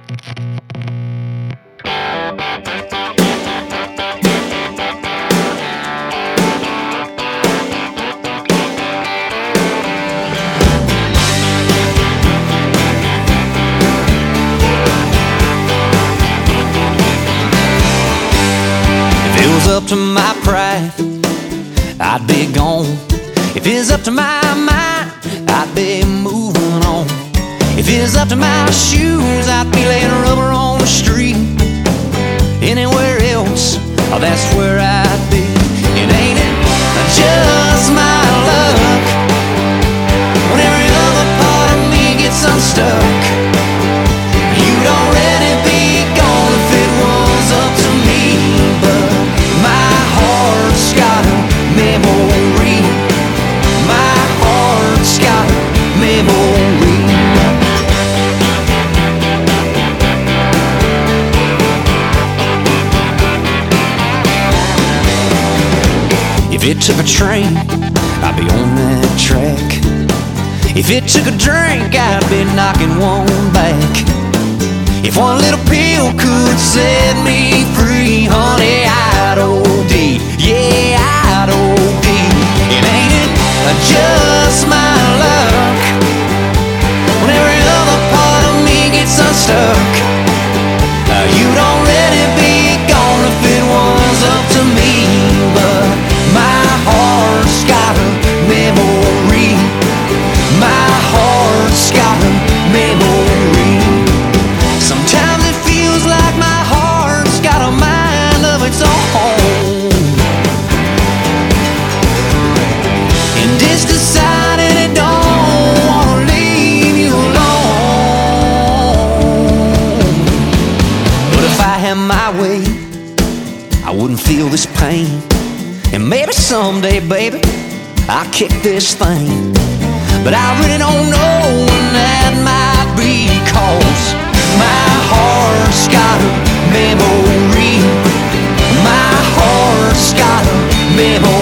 If it was up to my pride, I'd be gone. If it's up to my mind, I'd be moving on. If it's up to my shoes, I'd be laying rubber on the street. Anywhere else, oh, that's where I'd be. And ain't it just my luck when every other part of me gets unstuck? You'd already be gone if it was up to me. But my heart's got a memory. My heart's got a memory. If it took a train, I'd be on that track. If it took a drink, I'd be knocking one back. If one little pill could set me free, honey, I'd OD. Yeah, I'd OD. And ain't it just my luck when every other part of me gets unstuck? You'd already be gone if it was up to me. But my heart's got a memory. My heart's got a memory. Sometimes it feels like my heart's got a mind of its own, and it's decided it don't wanna leave you alone. But if I had my way, I wouldn't feel this pain. And maybe someday, baby, I'll kick this thing. But I really don't know when that might be, 'cause my heart's got a memory. My heart's got a memory.